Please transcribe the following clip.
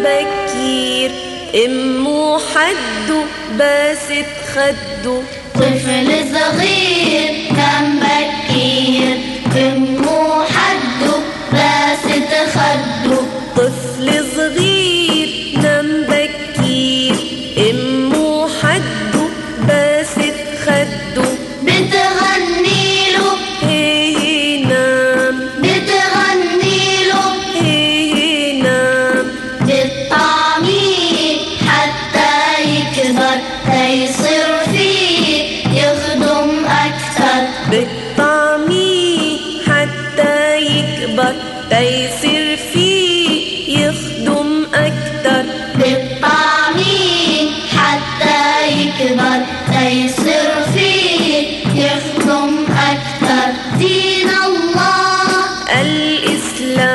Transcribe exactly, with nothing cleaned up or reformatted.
بكير امه حده باسط خده. طفل صغير نام بكير امه حده باسط خده. طفل صغير نام بكير امه حده باسط خده. بتغنيله هي نام بتغنيله هي نام. بالطعميه حتى يكبر تيصير فيه يخدم أكثر. بالطعميه حتى يكبر تيصير فيه يخدم أكتر. بالطعميه حتى يكبر تيصير فيه يخدم أكثر. دين الله الإسلام